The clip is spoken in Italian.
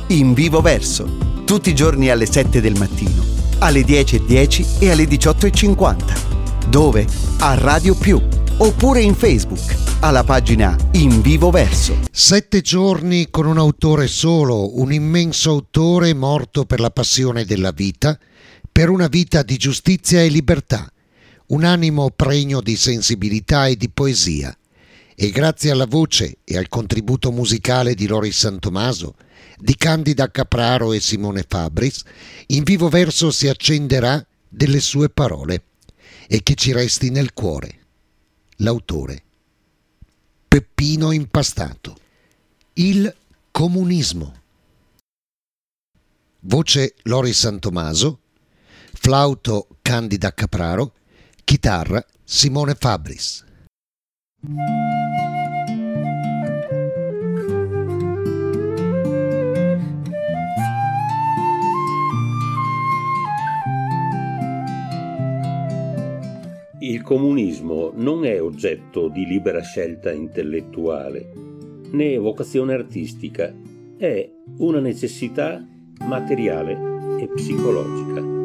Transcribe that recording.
In Vivo Verso, tutti i giorni alle 7 del mattino, alle 10:10 e alle 18:50. Dove? A Radio Più, oppure in Facebook, alla pagina In Vivo Verso. 7 giorni con un autore solo, un immenso autore morto per la passione della vita, per una vita di giustizia e libertà, un animo pregno di sensibilità e di poesia. E grazie alla voce e al contributo musicale di Loris Santomaso, di Candida Capraro e Simone Fabris, In Vivo Verso si accenderà delle sue parole e che ci resti nel cuore. L'autore Peppino Impastato. Il comunismo. Voce Loris Santomaso, flauto Candida Capraro, chitarra Simone Fabris. Il comunismo non è oggetto di libera scelta intellettuale, né vocazione artistica, è una necessità materiale e psicologica.